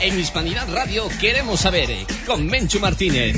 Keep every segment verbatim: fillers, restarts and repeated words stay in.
En Hispanidad Radio queremos saber, con Menchu Martínez.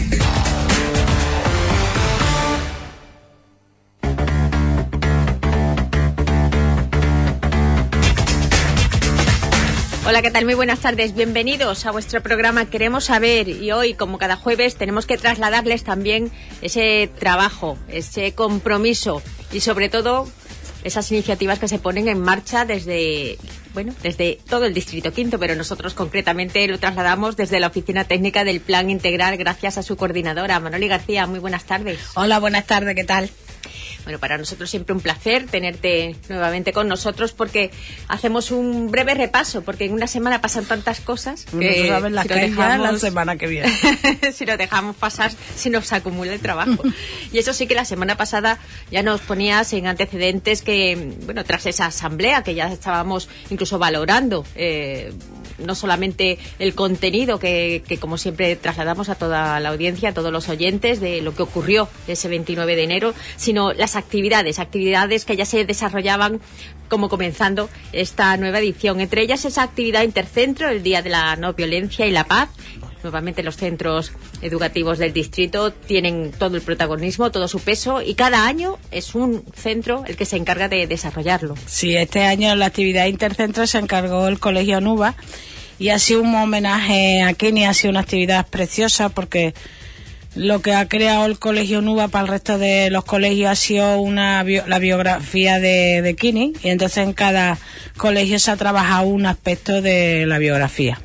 Hola, ¿qué tal? Muy buenas tardes. Bienvenidos a vuestro programa Queremos Saber. Y hoy, como cada jueves, tenemos que trasladarles también ese trabajo, ese compromiso y, sobre todo, esas iniciativas que se ponen en marcha desde, bueno, desde todo el Distrito Quinto, pero nosotros concretamente lo trasladamos desde la Oficina Técnica del Plan Integral, gracias a su coordinadora, Manoli García. Muy buenas tardes. Hola, buenas tardes, ¿qué tal? Bueno, para nosotros siempre un placer tenerte nuevamente con nosotros, porque hacemos un breve repaso, porque en una semana pasan tantas cosas que no sabes las si que hay dejamos, ya la semana que viene. si lo dejamos pasar, si nos acumula el trabajo. Y eso sí que la semana pasada ya nos ponías en antecedentes que, bueno, tras esa asamblea que ya estábamos incluso valorando, eh, no solamente el contenido que, que como siempre trasladamos a toda la audiencia, a todos los oyentes de lo que ocurrió ese veintinueve de enero, sino las actividades, actividades que ya se desarrollaban como comenzando esta nueva edición. Entre ellas esa actividad intercentro, el Día de la No Violencia y la Paz. Nuevamente los centros educativos del distrito tienen todo el protagonismo, todo su peso, y cada año es un centro el que se encarga de desarrollarlo. Sí, este año la actividad intercentro se encargó el Colegio Nuba y ha sido un homenaje a Kini, ha sido una actividad preciosa porque lo que ha creado el Colegio Nuba para el resto de los colegios ha sido una bio, la biografía de, de Kini, y entonces en cada colegio se ha trabajado un aspecto de la biografía.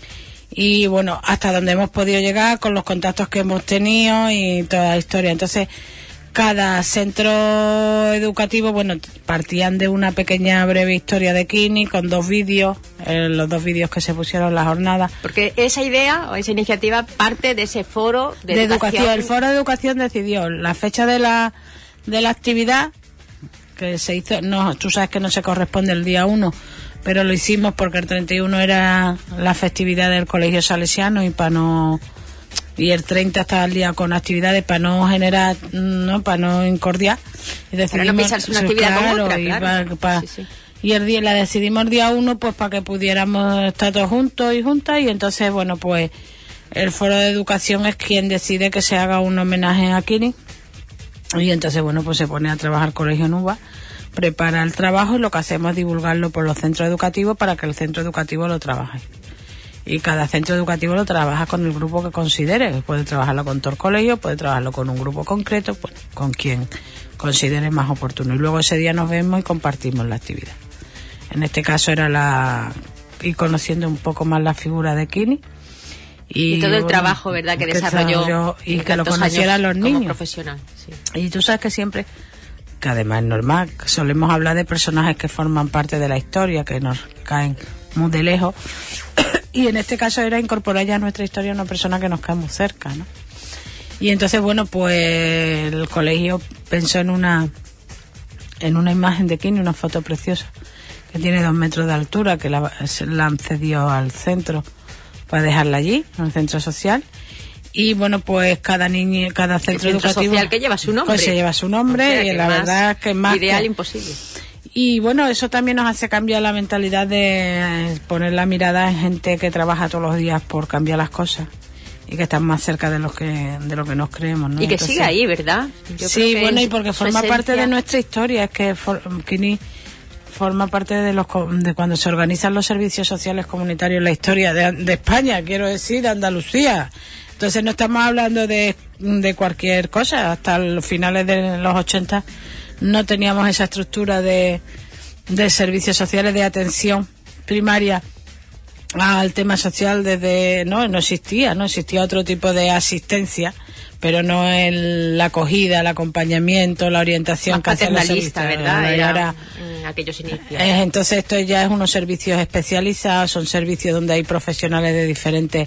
Y bueno, hasta donde hemos podido llegar con los contactos que hemos tenido y toda la historia. Entonces, cada centro educativo, bueno, partían de una pequeña breve historia de Kini con dos vídeos, eh, los dos vídeos que se pusieron en la jornada. Porque esa idea o esa iniciativa parte de ese foro de, de educación. educación. El foro de educación decidió la fecha de la de la actividad, que se hizo, no, tú sabes que no se corresponde el día uno, pero lo hicimos porque el treinta y uno era la festividad del Colegio Salesiano y para no y el treinta estaba el día con actividades para no generar, no, para no incordiar, y decidimos, para no pisarse una actividad claro, con otra, y, claro. pa, pa, sí, sí. y el día la decidimos el día uno pues para que pudiéramos estar todos juntos y juntas, y entonces bueno, pues el foro de educación es quien decide que se haga un homenaje a Kini, y entonces bueno, pues se pone a trabajar Colegio Nuba, prepara el trabajo, y lo que hacemos es divulgarlo por los centros educativos para que el centro educativo lo trabaje. Y cada centro educativo lo trabaja con el grupo que considere. Puede trabajarlo con todo el colegio, puede trabajarlo con un grupo concreto, pues, con quien considere más oportuno. Y luego ese día nos vemos y compartimos la actividad. En este caso era la ir conociendo un poco más la figura de Kini. Y, y todo el bueno, trabajo, ¿verdad?, que, que desarrolló. desarrolló y que lo conocieran los niños. Como profesional, sí. Y tú sabes que siempre, que además es normal, solemos hablar de personajes que forman parte de la historia, que nos caen muy de lejos. Y en este caso era incorporar ya a nuestra historia a una persona que nos cae muy cerca, ¿no? Y entonces, bueno, pues el colegio pensó en una en una imagen de Kini, una foto preciosa, que tiene dos metros de altura, que la, la han cedido al centro para dejarla allí, en el centro social. Y bueno, pues cada niño, cada centro, el centro educativo social que lleva su nombre. Pues se lleva su nombre, o sea, y la verdad es que es más ideal que, imposible. Y bueno, eso también nos hace cambiar la mentalidad de poner la mirada en gente que trabaja todos los días por cambiar las cosas y que están más cerca de lo que de lo que nos creemos, ¿no? Y que Entonces, sigue ahí, ¿verdad? Yo sí, creo que bueno, y porque forma esencia... parte de nuestra historia, es que for, Kini forma parte de los de cuando se organizan los servicios sociales comunitarios en la historia de, de España, quiero decir, de Andalucía. Entonces no estamos hablando de, de cualquier cosa. Hasta los finales de los ochenta no teníamos esa estructura de, de servicios sociales de atención primaria al tema social. Desde no no existía, no existía otro tipo de asistencia, pero no el, la acogida, el acompañamiento, la orientación más que paternalista, ¿verdad? Era, era, en aquellos inicios. Eh, entonces esto ya es unos servicios especializados, son servicios donde hay profesionales de diferentes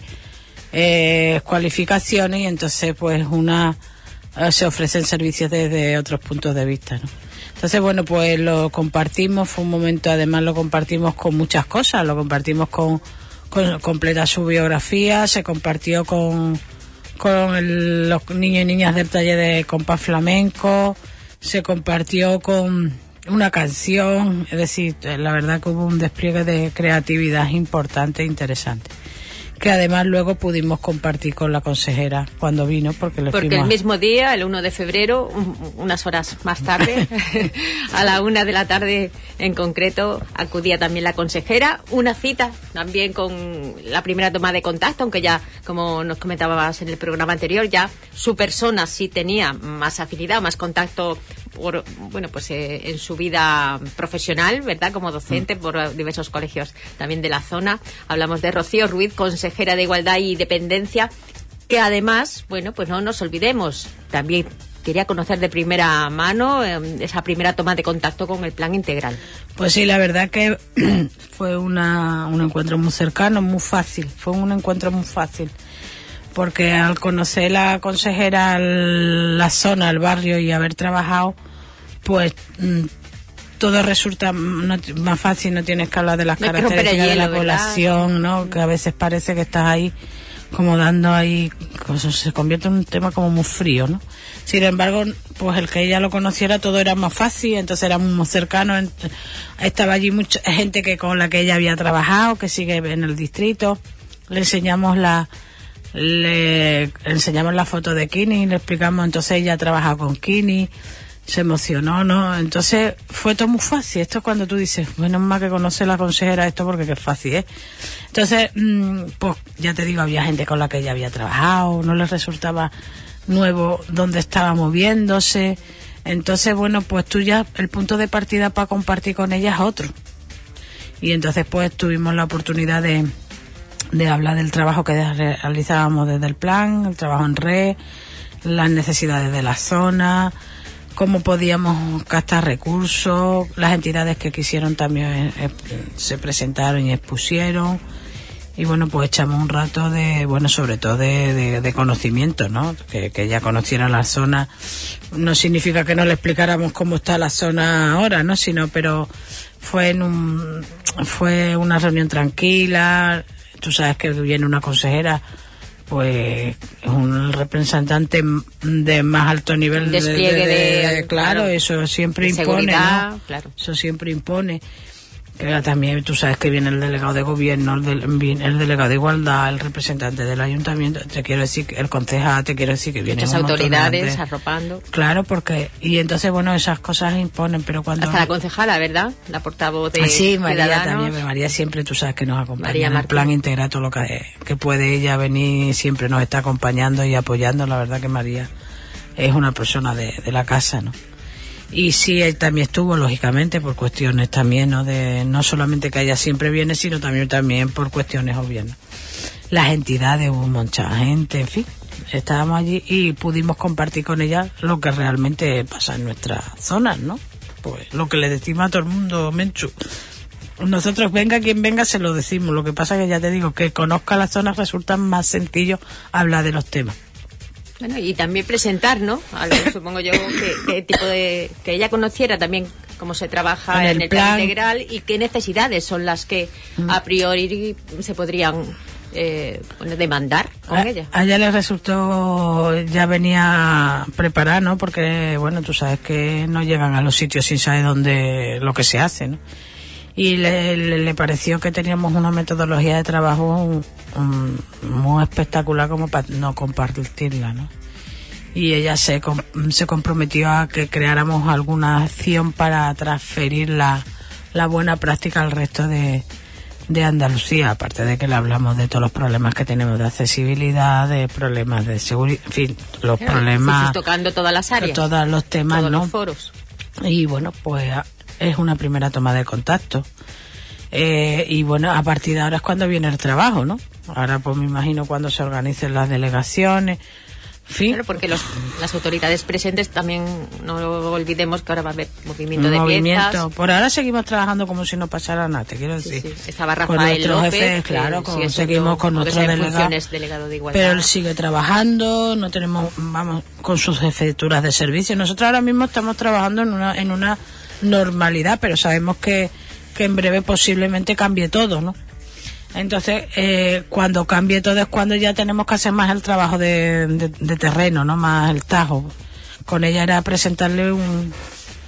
eh, cualificaciones, y entonces pues una eh, se ofrecen servicios desde otros puntos de vista, ¿no? Entonces, bueno, pues lo compartimos, fue un momento, además lo compartimos con muchas cosas, lo compartimos con, con completa su biografía, se compartió con con el, los niños y niñas del taller de compás flamenco, se compartió con una canción, es decir, la verdad que hubo un despliegue de creatividad importante e interesante. que además luego pudimos compartir con la consejera cuando vino, porque le Porque fuimos el mismo día, el uno de febrero, un, unas horas más tarde, a la una de la tarde en concreto, acudía también la consejera. Una cita también con la primera toma de contacto, aunque ya, como nos comentabas en el programa anterior, ya su persona sí tenía más afinidad, más contacto por, bueno, pues eh, en su vida profesional, ¿verdad? Como docente por diversos colegios también de la zona. Hablamos de Rocío Ruiz, consejera de Igualdad y Dependencia, que además, bueno, pues no nos olvidemos, también quería conocer de primera mano eh, esa primera toma de contacto con el plan integral. Pues sí, la verdad que fue una, un encuentro muy cercano, muy fácil, fue un encuentro muy fácil, porque al conocer la consejera la zona, el barrio y haber trabajado, pues todo resulta más fácil, no tienes que hablar de las no características hielo, de la ¿verdad? población, ¿no? Que a veces parece que estás ahí como dando ahí, cosas, se convierte en un tema como muy frío, ¿no? Sin embargo, pues el que ella lo conociera todo era más fácil, entonces era muy cercano, estaba allí mucha gente que con la que ella había trabajado, que sigue en el distrito, le enseñamos la le enseñamos la foto de Kini, le explicamos, entonces ella ha trabajado con Kini, se emocionó, ¿no? Entonces fue todo muy fácil. Esto es cuando tú dices, menos mal que conoce la consejera esto, porque qué fácil, ¿eh? Entonces, mmm, pues ya te digo, había gente con la que ella había trabajado, no les resultaba nuevo donde estaba moviéndose. Entonces, bueno, pues tú ya, el punto de partida para compartir con ella es otro. Y entonces pues tuvimos la oportunidad de de hablar del trabajo que realizábamos desde el plan, el trabajo en red, las necesidades de la zona, cómo podíamos gastar recursos, las entidades que quisieron también eh, se presentaron y expusieron, y bueno, pues echamos un rato de, bueno, sobre todo de, de, de conocimiento, ¿no? Que, que ella conociera la zona. No significa que no le explicáramos cómo está la zona ahora, ¿no? Sino, pero fue en un, fue una reunión tranquila. Tú sabes que viene una consejera, pues es un representante de más alto nivel de despliegue de, de, de, de claro, claro, eso siempre impone, seguridad, ¿no? Claro. Eso siempre impone. Que también tú sabes que viene el delegado de gobierno, el, del, el delegado de igualdad, el representante del ayuntamiento, te quiero decir, el concejal, te quiero decir que vienen muchas autoridades arropando. Claro, porque, y entonces bueno, esas cosas imponen, pero cuando... Hasta la concejala, ¿verdad? La portavoz de sí, María Ciudadanos. También, pero María siempre, tú sabes que nos acompaña María en el Martín. plan integral, todo lo que, que puede ella venir, siempre nos está acompañando y apoyando. La verdad que María es una persona de, de la casa, ¿no? Y sí, él también estuvo, lógicamente, por cuestiones también, ¿no? De, no solamente que ella siempre viene, sino también, también por cuestiones obvias, ¿no? Las entidades, hubo mucha gente, en fin, estábamos allí y pudimos compartir con ella lo que realmente pasa en nuestras zonas, ¿no? Pues lo que le decimos a todo el mundo, Menchu. Nosotros, venga quien venga, se lo decimos. Lo que pasa es que ya te digo, que conozca las zonas resulta más sencillo hablar de los temas. Bueno, y también presentar, ¿no? Algo, supongo yo, que, que tipo de, que ella conociera también cómo se trabaja en el, en el plan, plan integral y qué necesidades son las que a priori se podrían eh, demandar con a, ella. A ella le resultó, ya venía preparada, ¿no? Porque, bueno, tú sabes que no llegan a los sitios sin saber dónde, lo que se hace, ¿no? Y le, le, le pareció que teníamos una metodología de trabajo um, um, muy espectacular como para no compartirla, ¿no? Y ella se, com, se comprometió a que creáramos alguna acción para transferir la, la buena práctica al resto de, de Andalucía, aparte de que le hablamos de todos los problemas que tenemos de accesibilidad, de problemas de seguridad, en fin, los claro, problemas... Sí, tocando todas las áreas. Todos los temas, todos ¿no? los foros. Y bueno, pues... es una primera toma de contacto. Eh, y bueno, a partir de ahora es cuando viene el trabajo, ¿no? Ahora pues me imagino cuando se organicen las delegaciones. En fin. Claro, porque los, las autoridades presentes también, no lo olvidemos que ahora va a haber movimiento de movimiento. piezas. Por ahora seguimos trabajando como si no pasara nada, te quiero decir. Sí, sí. Estaba Rafael con López, jefes, claro, con, seguimos con nuestro delegado, delegado de igualdad. pero él sigue trabajando, no tenemos, vamos, con sus jefeturas de servicio. Nosotros ahora mismo estamos trabajando en una, en una normalidad, pero sabemos que, que en breve posiblemente cambie todo, ¿no? Entonces, eh, cuando cambie todo es cuando ya tenemos que hacer más el trabajo de, de, de terreno, ¿no? Más el tajo. Con ella era presentarle un,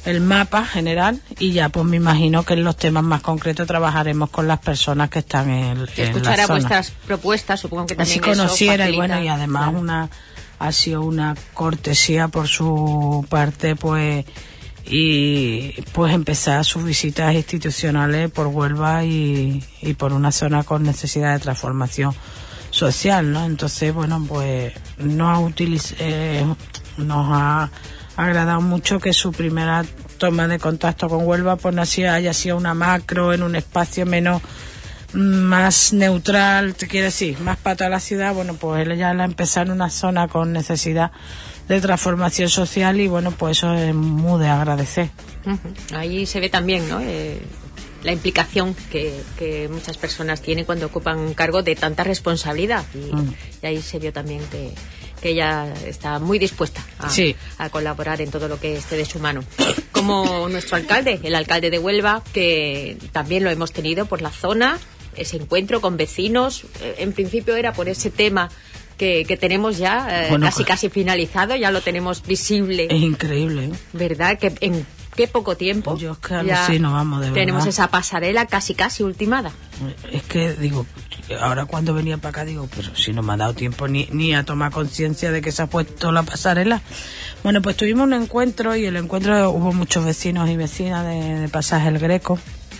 el mapa general, y ya pues me imagino que en los temas más concretos trabajaremos con las personas que están en, en escuchará la zona. vuestras propuestas, supongo que también así conociera eso y bueno, y además claro. una ha sido una cortesía por su parte, pues, y pues empezar sus visitas institucionales por Huelva y, y por una zona con necesidad de transformación social, ¿no? Entonces, bueno, pues nos ha utiliz- eh, nos ha agradado mucho que su primera toma de contacto con Huelva pues así haya sido una macro en un espacio menos más neutral, te quiero decir, más para toda la ciudad. Bueno, pues él ya la empezó en una zona con necesidad de transformación social y bueno, pues eso es muy de agradecer. Uh-huh. Ahí se ve también, ¿no? Eh, la implicación que, que muchas personas tienen cuando ocupan un cargo de tanta responsabilidad y, mm. y ahí se vio también que que ella está muy dispuesta a, sí. a colaborar en todo lo que esté de su mano. Como nuestro alcalde, el alcalde de Huelva, que también lo hemos tenido por la zona, ese encuentro con vecinos, en principio era por ese tema que, que tenemos ya eh, bueno, casi casi finalizado, ya lo tenemos visible. Es increíble, ¿eh? ¿Verdad? Que en qué poco tiempo yo es que alucino, vamos, de tenemos verdad. Esa pasarela casi casi ultimada. Es que digo, ahora cuando venía para acá digo, pero si no me ha dado tiempo ni, ni a tomar conciencia de que se ha puesto la pasarela. Bueno, pues tuvimos un encuentro y el encuentro hubo muchos vecinos y vecinas de, de Pasaje El Greco.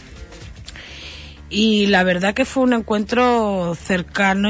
Y la verdad que fue un encuentro cercano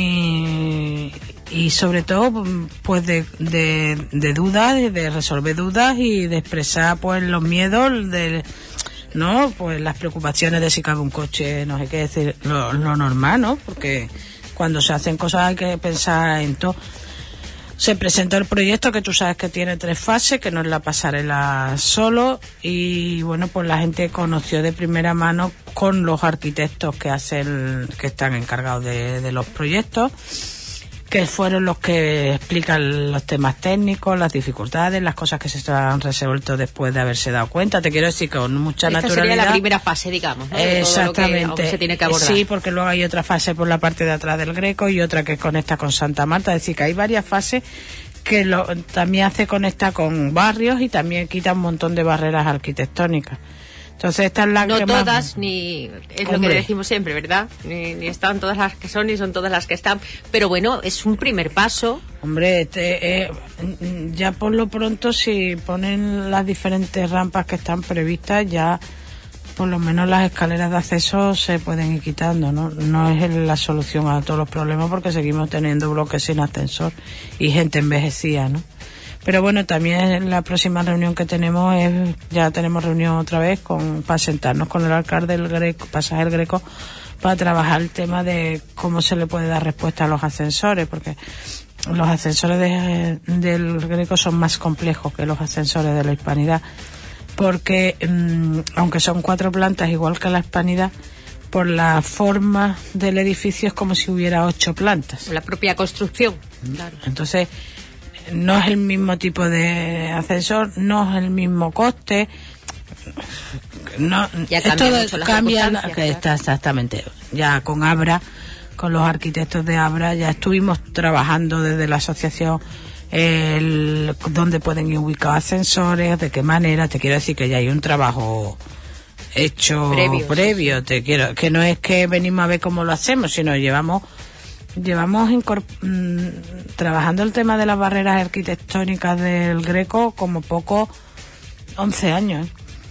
y, y sobre todo pues de, de, de dudas, de resolver dudas y de expresar pues los miedos, de, no, pues las preocupaciones de si cabe un coche, no sé qué decir, lo, lo normal, ¿no? Porque cuando se hacen cosas hay que pensar en todo. Se presentó el proyecto, que tú sabes que tiene tres fases, que no es la pasarela solo, y bueno, pues la gente conoció de primera mano con los arquitectos que hacen, que están encargados de, de los proyectos, que fueron los que explican los temas técnicos, las dificultades, las cosas que se han resuelto después de haberse dado cuenta. Te quiero decir con mucha Esta naturalidad. Sería la primera fase, digamos, ¿no? De Exactamente. Todo lo que se tiene que abordar. Sí, porque luego hay otra fase por la parte de atrás del Greco y otra que conecta con Santa Marta. Es decir, que hay varias fases que lo, también hace conectar con barrios y también quita un montón de barreras arquitectónicas. Entonces esta es la no que todas, más... ni es Hombre. lo que decimos siempre, ¿verdad? Ni, ni están todas las que son, ni son todas las que están. Pero bueno, es un primer paso. Hombre, este, eh, ya por lo pronto si ponen las diferentes rampas que están previstas, ya por lo menos las escaleras de acceso se pueden ir quitando, ¿no? No es la solución a todos los problemas porque seguimos teniendo bloques sin ascensor y gente envejecida, ¿no? Pero bueno, también la próxima reunión que tenemos es, ya tenemos reunión otra vez con, para sentarnos con el alcalde del Greco, Pasaje El Greco, para trabajar el tema de cómo se le puede dar respuesta a los ascensores, porque los ascensores de, del Greco son más complejos que los ascensores de la Hispanidad, porque mmm, aunque son cuatro plantas igual que la Hispanidad, por la forma del edificio es como si hubiera ocho plantas. La propia construcción. Claro. Entonces, no es el mismo tipo de ascensor, no es el mismo coste, no, ya cambia esto mucho las cambia, circunstancias, que claro. está exactamente, ya con Abra, con los arquitectos de Abra, ya estuvimos trabajando desde la asociación el, dónde pueden ir ubicados ascensores, de qué manera, te quiero decir que ya hay un trabajo hecho previo, previo sí, sí. te quiero, que no es que venimos a ver cómo lo hacemos, sino llevamos Llevamos incorpor- mmm, trabajando el tema de las barreras arquitectónicas del Greco como poco once años.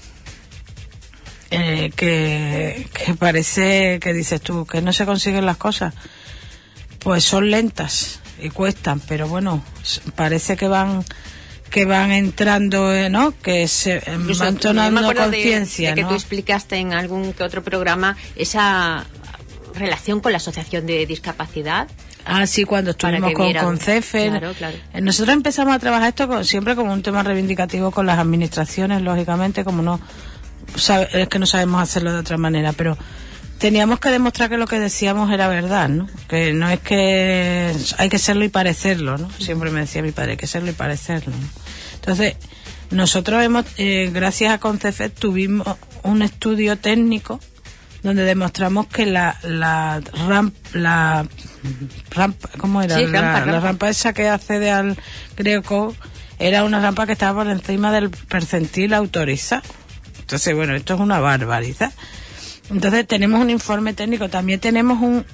Eh, que, que parece que dices tú que no se consiguen las cosas. Pues son lentas y cuestan, pero bueno, parece que van que van entrando, eh, ¿no? Que se eh, van tomando conciencia, de, de que ¿no? tú explicaste en algún que otro programa esa relación con la asociación de discapacidad. Ah, sí, cuando estuvimos con, con CEFE. Claro, claro. Nosotros empezamos a trabajar esto con, siempre como un tema reivindicativo con las administraciones, lógicamente, como no sabe, es que no sabemos hacerlo de otra manera, pero teníamos que demostrar que lo que decíamos era verdad, ¿no? Que no es que hay que serlo y parecerlo, ¿no? Siempre me decía mi padre, hay que serlo y parecerlo, ¿no? Entonces, nosotros hemos, eh, gracias a CONCEFE, tuvimos un estudio técnico donde demostramos que la la ramp, la rampa, ¿cómo era? Sí, la, rampa, rampa. la rampa esa que accede al Greco era una rampa que estaba por encima del percentil autorizado. Entonces, bueno, esto es una barbaridad. Entonces, tenemos un informe técnico. También tenemos un,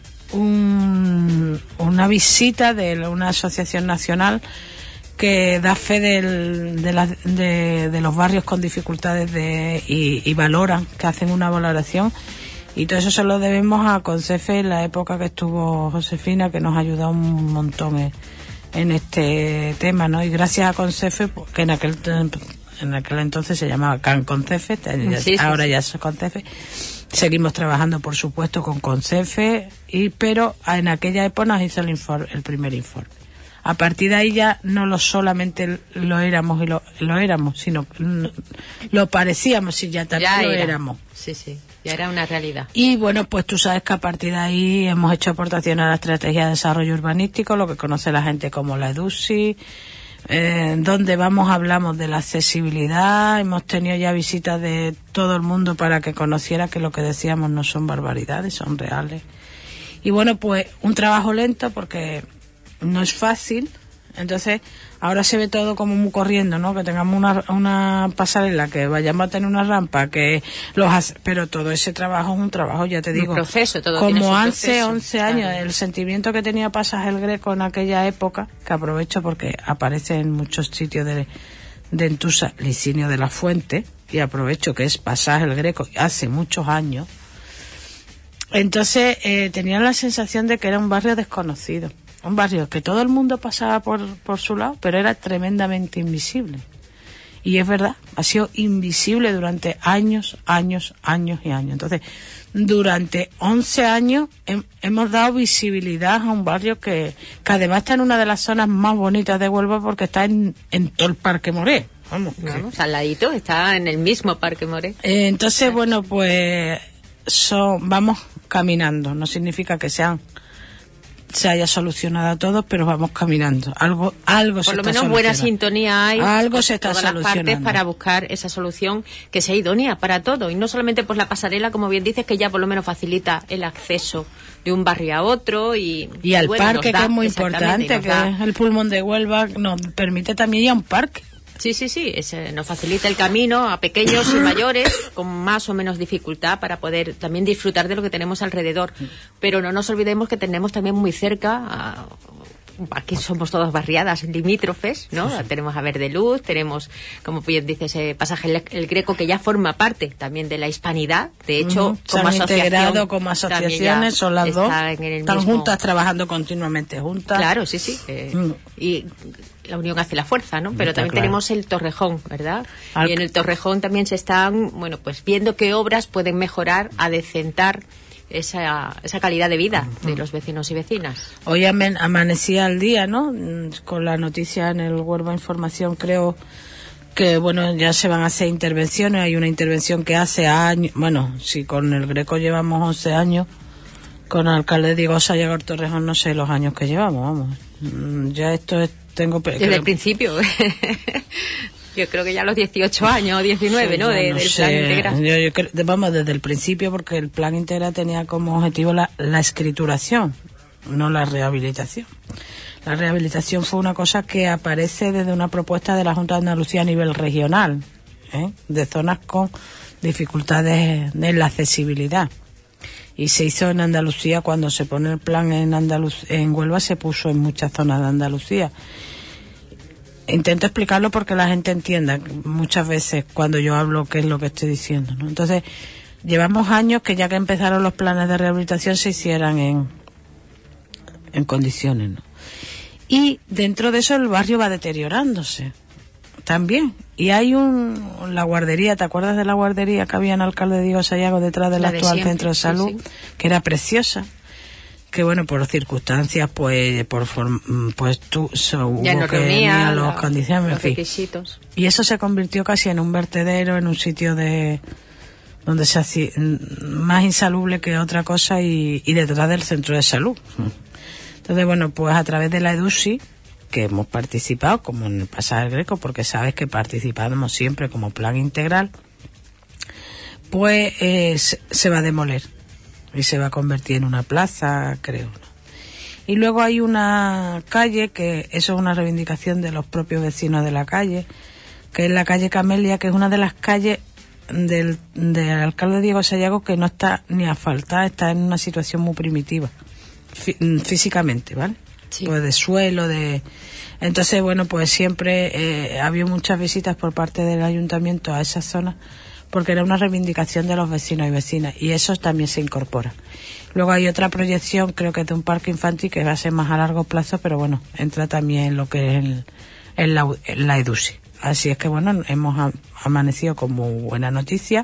un una visita de una asociación nacional que da fe del, de, la, de, de los barrios con dificultades de, y, y valoran, que hacen una valoración. Y todo eso se lo debemos a Concefe en la época que estuvo Josefina, que nos ha ayudado un montón en, en este tema, ¿no? Y gracias a Concefe, que en aquel en aquel entonces se llamaba Can Concefe, sí, ahora sí, ya es Concefe. Seguimos trabajando, por supuesto, con Concefe, y pero en aquella época nos hizo el, informe, el primer informe. A partir de ahí ya no lo solamente lo éramos y lo, lo éramos, sino lo parecíamos y ya también ya lo era. éramos. Sí, sí, ya era una realidad. Y bueno, pues tú sabes que a partir de ahí hemos hecho aportaciones a la estrategia de desarrollo urbanístico, lo que conoce la gente como la EDUSI, eh, donde vamos hablamos de la accesibilidad. Hemos tenido ya visitas de todo el mundo para que conociera que lo que decíamos no son barbaridades, son reales. Y bueno, pues un trabajo lento porque no es fácil. Entonces ahora se ve todo como muy corriendo, ¿no? Que tengamos una, una pasarela, que vayamos a tener una rampa, que los hace, pero todo ese trabajo es un trabajo, ya te digo, un proceso, todo como hace once años, claro. El sentimiento que tenía Pasaje el Greco en aquella época, que aprovecho porque aparece en muchos sitios de, de Entusa, Licinio de la Fuente, y aprovecho que es Pasaje el Greco hace muchos años. Entonces eh, tenía la sensación de que era un barrio desconocido. Un barrio que todo el mundo pasaba por, por su lado, pero era tremendamente invisible. Y es verdad, ha sido invisible durante años, años, años y años. Entonces, durante once años he, hemos dado visibilidad a un barrio que, que además está en una de las zonas más bonitas de Huelva, porque está en, en todo el Parque Moré. Vamos, Vamos al ladito, está en el mismo Parque Moré. Eh, entonces, bueno, pues son, vamos caminando. No significa que sean se haya solucionado todo, pero vamos caminando. Algo, algo se está solucionando. Por lo menos buena sintonía hay. Algo se está todas solucionando. Las partes para buscar esa solución que sea idónea para todo. Y no solamente pues la pasarela, como bien dices, que ya por lo menos facilita el acceso de un barrio a otro y... Y al bueno, parque, da, que es muy importante, que da. Es el pulmón de Huelva, nos permite también ir a un parque. Sí, sí, sí, ese nos facilita el camino a pequeños y mayores con más o menos dificultad para poder también disfrutar de lo que tenemos alrededor. Pero no nos olvidemos que tenemos también muy cerca, a, aquí somos todas barriadas limítrofes, ¿no? Sí, sí. Tenemos a Verdeluz, tenemos, como bien dices, ese Pasaje el, el Greco, que ya forma parte también de la hispanidad. De hecho, uh-huh. como se han integrado como asociaciones, son las dos, están mismo... juntas, trabajando continuamente juntas. Claro, sí, sí. Eh, mm. Y la unión hace la fuerza, ¿no? Pero también claro. Tenemos el Torrejón, ¿verdad? Al... Y en el Torrejón también se están, bueno, pues viendo qué obras pueden mejorar, adecentar esa, esa calidad de vida uh-huh. de los vecinos y vecinas. Hoy amen, amanecía al día, ¿no? Con la noticia en el Huelva Información, creo que, bueno, ya se van a hacer intervenciones. Hay una intervención que hace años, bueno, si con el Greco llevamos once años, con el alcalde Diego Sayago Torrejón no sé los años que llevamos, vamos. Ya esto es tengo desde creo, el principio yo creo que ya a los dieciocho años, diecinueve, sí, ¿no? De, no del sé. plan integral. Yo, yo creo, vamos, desde el principio, porque el plan integral tenía como objetivo la, la escrituración, no la rehabilitación. La rehabilitación fue una cosa que aparece desde una propuesta de la Junta de Andalucía a nivel regional, ¿eh? De zonas con dificultades en la accesibilidad. Y se hizo en Andalucía. Cuando se pone el plan en Andaluz, en Huelva se puso en muchas zonas de Andalucía. Intento explicarlo porque la gente entienda muchas veces cuando yo hablo qué es lo que estoy diciendo, ¿no? Entonces, llevamos años que ya que empezaron los planes de rehabilitación se hicieran en, en condiciones, ¿no? Y dentro de eso el barrio va deteriorándose también. Y hay un la guardería, ¿te acuerdas de la guardería que había en Alcalde Diego Sayago detrás del actual de centro de salud? Sí, sí. Que era preciosa, que bueno, por circunstancias, pues por form, pues tú so, hubo ya no que reunía los condiciones, los requisitos. Y eso se convirtió casi en un vertedero, en un sitio de donde se hacía más insalubre que otra cosa, y, y detrás del centro de salud. Entonces, bueno, pues a través de la EDUSI, que hemos participado, como en el Pasaje el Greco, porque sabes que participamos siempre como plan integral, pues eh, se, se va a demoler y se va a convertir en una plaza, creo, ¿no? Y luego hay una calle, que eso es una reivindicación de los propios vecinos de la calle, que es la calle Camelia, que es una de las calles del, del alcalde Diego Sayago que no está ni asfaltada, está en una situación muy primitiva, fí, físicamente, ¿vale? Sí. Pues de suelo, de... Entonces, bueno, pues siempre eh, había muchas visitas por parte del ayuntamiento a esa zona, porque era una reivindicación de los vecinos y vecinas, y eso también se incorpora. Luego hay otra proyección, creo que es de un parque infantil, que va a ser más a largo plazo, pero bueno, entra también en lo que es el, el la, la EDUSI. Así es que bueno, hemos amanecido con muy buena noticia.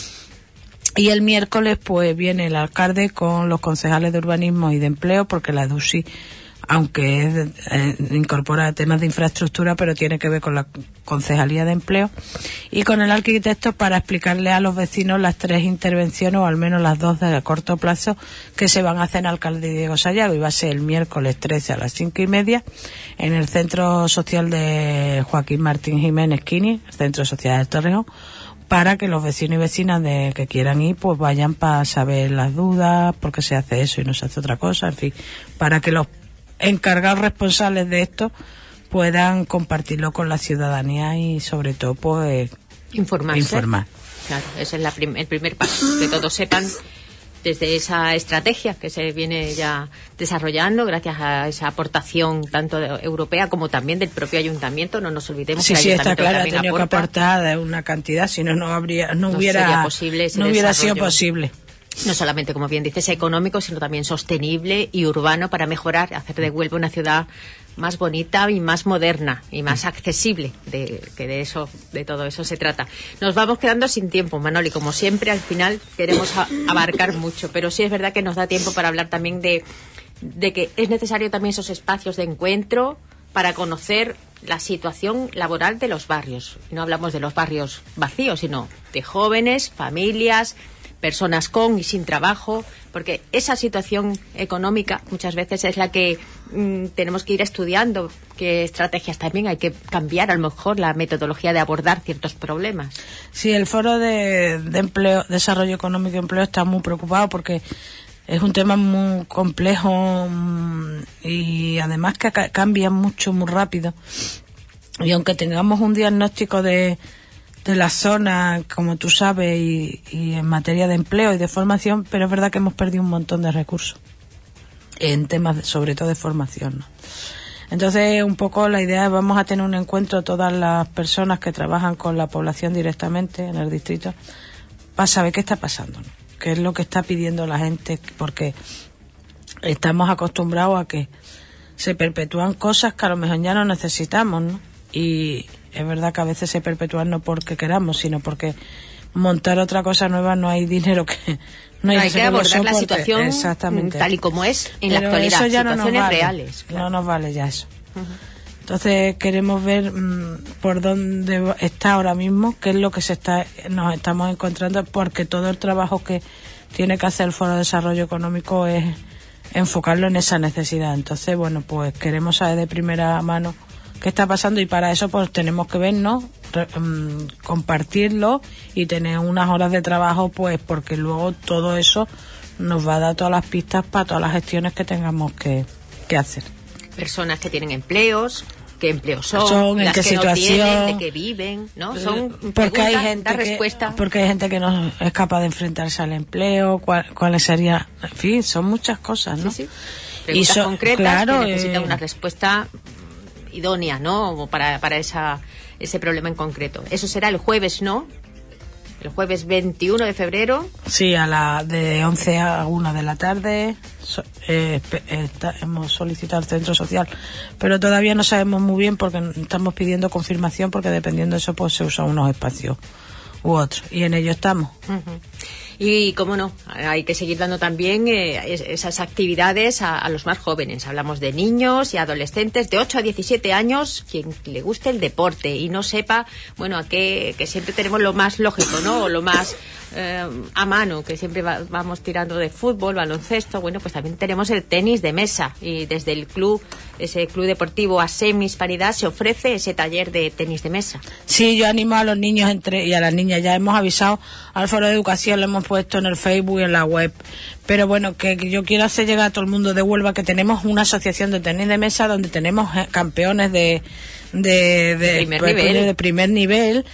Y el miércoles pues viene el alcalde con los concejales de urbanismo y de empleo, porque la EDUSI, aunque es, eh, incorpora temas de infraestructura, pero tiene que ver con la concejalía de empleo, y con el arquitecto para explicarle a los vecinos las tres intervenciones, o al menos las dos de corto plazo, que se van a hacer en alcalde Diego Sayago. Y va a ser el miércoles trece a las cinco y media en el Centro Social de Joaquín Martín Jiménez Quini, el Centro Social de Torreón, para que los vecinos y vecinas de que quieran ir pues vayan para saber las dudas, por qué se hace eso y no se hace otra cosa, en fin, para que los encargados responsables de esto puedan compartirlo con la ciudadanía y sobre todo pues informarse. informar. Claro, ese es la prim- el primer paso, que todos sepan desde esa estrategia que se viene ya desarrollando gracias a esa aportación tanto de, europea como también del propio ayuntamiento. No nos olvidemos sí, que el sí, ayuntamiento está claro, ha tenido aporta. que aportar una cantidad, si no no habría no, no hubiera posible no hubiera sido posible. No solamente, como bien dices, económico, sino también sostenible y urbano, para mejorar, hacer de Huelva una ciudad más bonita y más moderna y más accesible, de, que de eso, de todo eso se trata. Nos vamos quedando sin tiempo, Manoli, como siempre, al final queremos a, abarcar mucho, pero sí es verdad que nos da tiempo para hablar también de, de que es necesario también esos espacios de encuentro para conocer la situación laboral de los barrios. No hablamos de los barrios vacíos, sino de jóvenes, familias, personas con y sin trabajo, porque esa situación económica muchas veces es la que mm, tenemos que ir estudiando, qué estrategias también hay que cambiar, a lo mejor la metodología de abordar ciertos problemas. Sí, el Foro de, de Empleo, Desarrollo Económico y Empleo está muy preocupado porque es un tema muy complejo mmm, y además que ca- cambia mucho, muy rápido. Y aunque tengamos un diagnóstico de de la zona, como tú sabes, y, y en materia de empleo y de formación, pero es verdad que hemos perdido un montón de recursos en temas, de, sobre todo de formación, ¿no? Entonces, un poco la idea es vamos a tener un encuentro todas las personas que trabajan con la población directamente en el distrito para saber qué está pasando, ¿no? Qué es lo que está pidiendo la gente, porque estamos acostumbrados a que se perpetúan cosas que a lo mejor ya no necesitamos, ¿no? Y es verdad que a veces se perpetúan no porque queramos, sino porque montar otra cosa nueva no hay dinero que... No hay, hay que abordar la situación exactamente tal y como es en Pero la actualidad, eso ya situaciones no nos vale, reales. Claro. No nos vale ya eso. Uh-huh. Entonces queremos ver mmm, por dónde está ahora mismo, qué es lo que se está nos estamos encontrando, porque todo el trabajo que tiene que hacer el Foro de Desarrollo Económico es enfocarlo en esa necesidad. Entonces, bueno, pues queremos saber de primera mano qué está pasando, y para eso pues tenemos que vernos, re, um, compartirlo y tener unas horas de trabajo, pues porque luego todo eso nos va a dar todas las pistas para todas las gestiones que tengamos que, que hacer. Personas que tienen empleos, qué empleos son, son en las qué que situación, no tienen, de qué viven, ¿no? Son porque hay gente dar que, respuesta. porque hay gente que no es capaz de enfrentarse al empleo, cuál, cuáles serían, en fin, son muchas cosas, ¿no? Sí, sí. Preguntas y so, concretas, claro, que necesitan eh, una respuesta idónea, ¿no? Para, para esa, ese problema en concreto. Eso será el jueves, ¿no? El jueves veintiuno de febrero. Sí, a la de once a una de la tarde. So, eh, está, hemos solicitado al centro social, pero todavía no sabemos muy bien porque estamos pidiendo confirmación, porque dependiendo de eso pues se usan unos espacios u otros, y en ello estamos. Uh-huh. Y, cómo no, hay que seguir dando también eh, esas actividades a, a los más jóvenes. Hablamos de niños y adolescentes de ocho a diecisiete años, quien le guste el deporte y no sepa, bueno, a qué, que siempre tenemos lo más lógico, ¿no? O lo más eh, a mano, que siempre va, vamos tirando de fútbol, baloncesto, bueno, pues también tenemos el tenis de mesa y desde el club, ese club deportivo Asemis Paridad, se ofrece ese taller de tenis de mesa. Sí, yo animo a los niños entre y a las niñas, ya hemos avisado al Foro de Educación, lo hemos puesto en el Facebook y en la web, pero bueno, que yo quiero hacer llegar a todo el mundo de Huelva que tenemos una asociación de tenis de mesa donde tenemos campeones de de, de, de, primer, pues, nivel. de primer nivel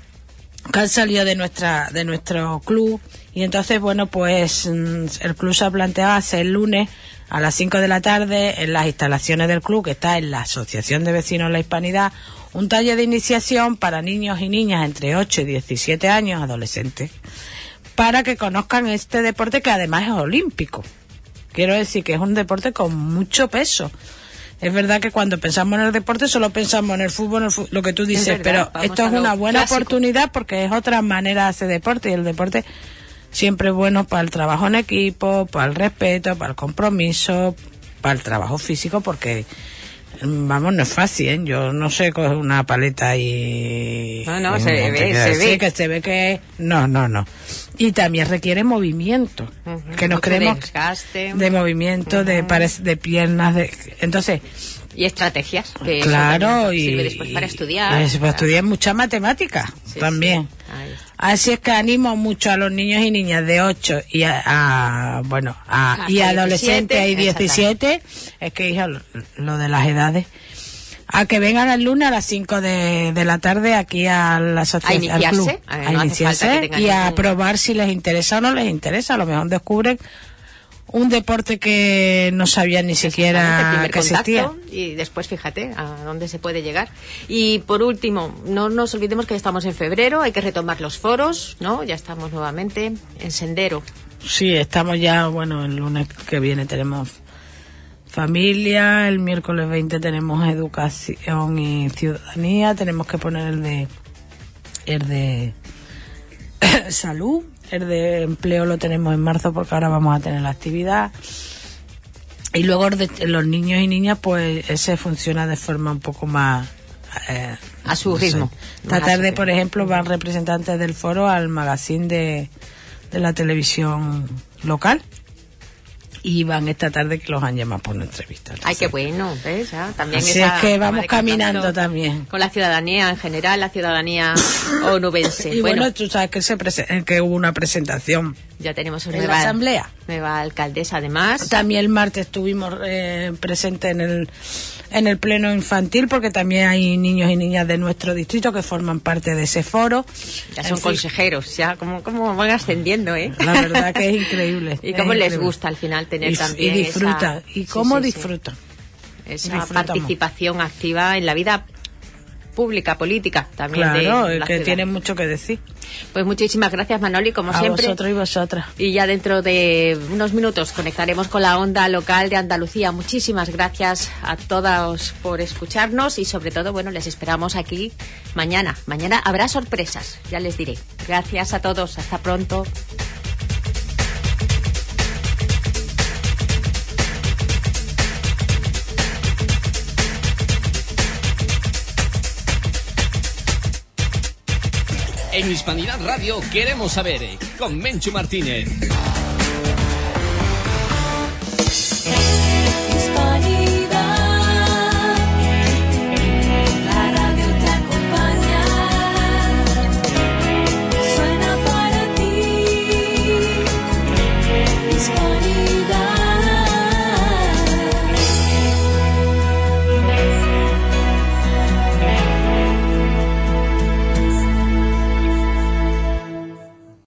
que han salido de nuestra de nuestro club, y entonces bueno, pues el club se ha planteado hacer el lunes a las cinco de la tarde en las instalaciones del club, que está en la Asociación de Vecinos de la Hispanidad, un taller de iniciación para niños y niñas entre ocho y diecisiete años, adolescentes, para que conozcan este deporte que además es olímpico. Quiero decir que es un deporte con mucho peso. Es verdad que cuando pensamos en el deporte solo pensamos en el fútbol, en el fútbol, lo que tú dices, verdad, pero esto es una buena clásico. oportunidad porque es otra manera de hacer deporte, y el deporte siempre es bueno para el trabajo en equipo, para el respeto, para el compromiso, para el trabajo físico, porque vamos, no es fácil, ¿eh? Yo no sé coger una paleta y... No, no, y se ve, se así, ve. Que se ve que... No, no, no. Y también requiere movimiento, uh-huh, que nos creemos de, desgaste. de movimiento, uh-huh. de pares, de piernas, de... Entonces... Y estrategias, que claro, y sirve después para estudiar. Es, para estudiar mucha matemática sí, también. Sí. Así es que animo mucho a los niños y niñas de ocho y a, a bueno, a, y adolescentes y diecisiete, es que hija, lo, lo de las edades, a que vengan el lunes a las cinco de, de la tarde aquí a la asociación, al club, a, a no iniciarse y a probar si les interesa o no les interesa. A lo mejor descubren un deporte que no sabían ni siquiera que existía. Y después, fíjate, a dónde se puede llegar. Y por último, no nos olvidemos que ya estamos en febrero, hay que retomar los foros, ¿no? Ya estamos nuevamente en Sendero. Sí, estamos ya, bueno, el lunes que viene tenemos familia, el miércoles veinte tenemos educación y ciudadanía, tenemos que poner el de, el de salud. El de empleo lo tenemos en marzo porque ahora vamos a tener la actividad. Y luego de, los niños y niñas, pues ese funciona de forma un poco más... Eh, a su ritmo. Esta tarde, por ejemplo, van representantes del foro al magazine de, de la televisión local. Y van esta tarde que los han llamado por una entrevista. Ay, qué bueno, ¿ves? ¿Ya? También Así esa es que vamos caminando también. Con la ciudadanía en general, la ciudadanía onubense. Y bueno, bueno, tú sabes que, se prese- que hubo una presentación. Ya tenemos una en nueva la asamblea. Nueva alcaldesa, además. También el martes estuvimos eh, presentes en el en el pleno infantil, porque también hay niños y niñas de nuestro distrito que forman parte de ese foro. Ya son consejeros, ya como, como van ascendiendo, ¿eh? La verdad que es increíble. Y cómo les increíble. gusta al final tener y, también y disfruta. esa... Y cómo sí, sí, disfruta. Sí. Esa participación activa en la vida pública, política también. Claro, de que ciudad. Tienen mucho que decir. Pues muchísimas gracias, Manoli, como a siempre. A vosotros y vosotras. Y ya dentro de unos minutos conectaremos con la onda local de Andalucía. Muchísimas gracias a todos por escucharnos y sobre todo, bueno, les esperamos aquí mañana. Mañana habrá sorpresas, ya les diré. Gracias a todos, hasta pronto. En Hispanidad Radio queremos saber, con Menchu Martínez.